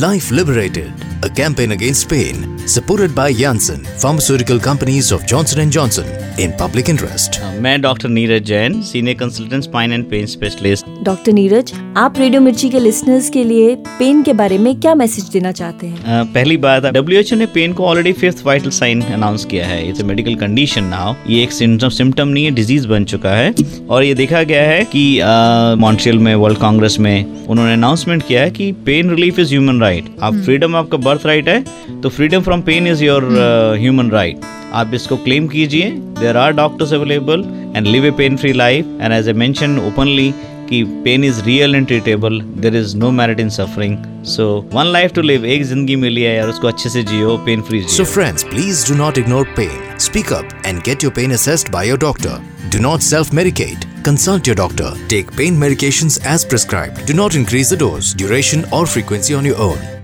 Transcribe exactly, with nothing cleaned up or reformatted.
Life Liberated, a campaign against pain, supported by Janssen Pharmaceutical Companies of Johnson and Johnson, in public interest. मैं doctor Neeraj Jain, senior consultant spine and pain specialist. Doctor Neeraj, आप radio मिर्ची के listeners के लिए pen के बारे में क्या मैसेज देना चाहते हैं? uh, पहली बात, डब्ल्यू एच ओ ने पेन को already fifth vital sign announce किया है। It's a medical condition now. ये एक सिम्टम सिम्टम नहीं है, डिजीज बन चुका है। और ये देखा गया है कि मॉन्ट्रियल uh, में वर्ल्ड कांग्रेस में उन्होंने अनाउंसमेंट किया है कि pain relief is human right. आप फ्रीडम आपका बर्थ राइट है, तो freedom from pain is your human right. आप इसको क्लेम कीजिए। There are doctors available and live a pain free life. And as a mention openly कि pain is real and treatable, there is no merit in suffering. So one life to live, एक जिंदगी मिली है और उसको अच्छे से जियो, पेन फ्री जियो। So friends, please do not ignore pain. Speak up and get your pain assessed by your doctor. Do not self-medicate. Consult your doctor. Take pain medications as prescribed. Do not increase the dose, duration or frequency on your own.